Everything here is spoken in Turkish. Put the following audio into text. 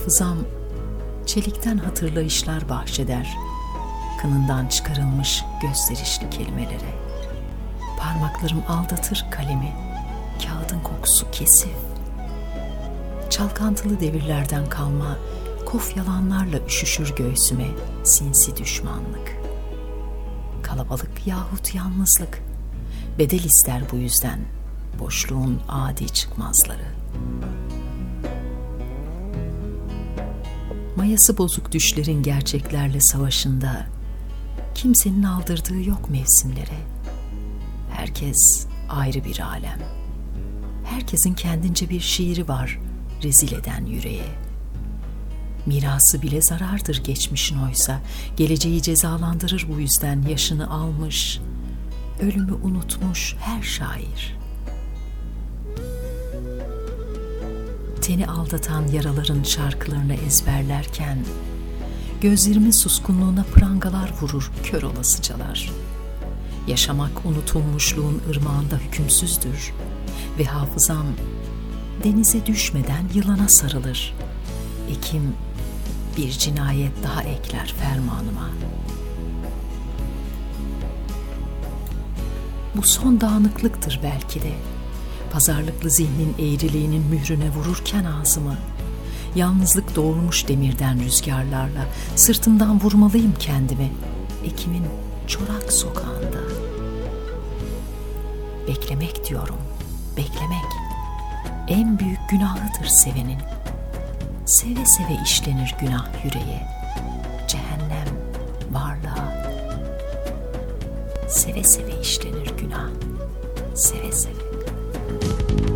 Hafızam çelikten hatırlayışlar bahşeder, kınından çıkarılmış gösterişli kelimelere. Parmaklarım aldatır kalemi, kağıdın kokusu kesif. Çalkantılı devirlerden kalma kof yalanlarla üşüşür göğsüme sinsi düşmanlık. Kalabalık yahut yalnızlık bedel ister bu yüzden boşluğun adi çıkmazları. Mayası bozuk düşlerin gerçeklerle savaşında kimsenin aldırdığı yok mevsimlere. Herkes ayrı bir alem. Herkesin kendince bir şiiri var rezil eden yüreğe. Mirası bile zarardır geçmişin oysa, geleceği cezalandırır bu yüzden yaşını almış, ölümü unutmuş her şair. Teni aldatan yaraların şarkılarını ezberlerken, gözlerimin suskunluğuna prangalar vurur kör olasıcalar. Yaşamak unutulmuşluğun ırmağında hükümsüzdür ve hafızam denize düşmeden yılana sarılır. Ekim bir cinayet daha ekler fermanıma. Bu son dağınıklıktır belki de. Pazarlıklı zihnin eğriliğinin mührüne vururken ağzımı, yalnızlık doğurmuş demirden rüzgarlarla sırtımdan vurmalıyım kendimi Ekim'in çorak sokağında. Beklemek diyorum, beklemek en büyük günahıdır sevenin. Seve seve işlenir günah yüreğe, cehennem varlığa. Seve seve işlenir günah, seve seve.